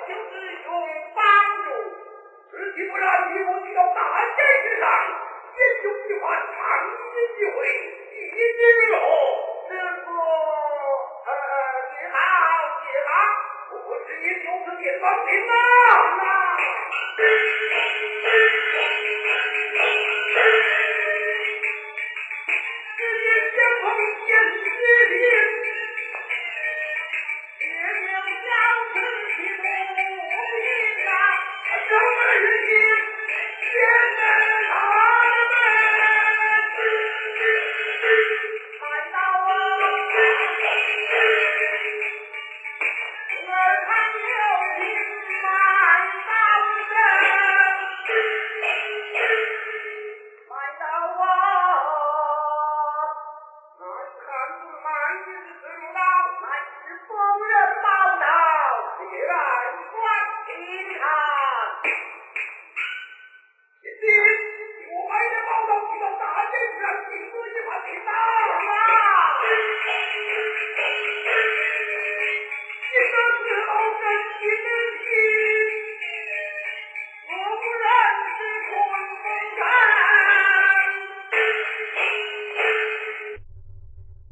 就是用帮助，自己不然你我去到大街之上，也就一番长一机会，一日后，这个你好，不是也就是你放心啦。相逢见知音，也有小子起不平啊，什么日子见面他们看到我，我看